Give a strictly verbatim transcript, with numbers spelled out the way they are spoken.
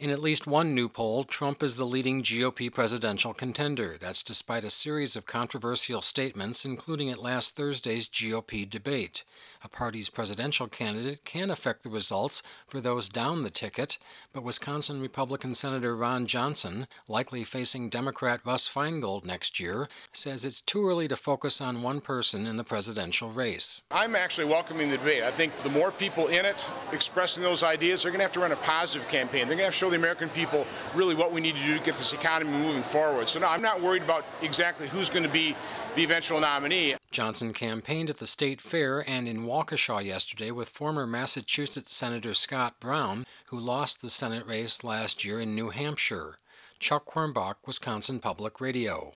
In at least one new poll, Trump is the leading G O P presidential contender. That's despite a series of controversial statements, including at last Thursday's G O P debate. A party's presidential candidate can affect the results for those down the ticket, but Wisconsin Republican Senator Ron Johnson, likely facing Democrat Russ Feingold next year, says it's too early to focus on one person in the presidential race. I'm actually welcoming the debate. I think the more people in it expressing those ideas, they're going to have to run a positive campaign. They're going to have to show the American people really what we need to do to get this economy moving forward. So no, I'm not worried about exactly who's going to be the eventual nominee. Johnson campaigned at the state fair and in Waukesha yesterday with former Massachusetts Senator Scott Brown, who lost the Senate race last year in New Hampshire. Chuck Quirmbach, Wisconsin Public Radio.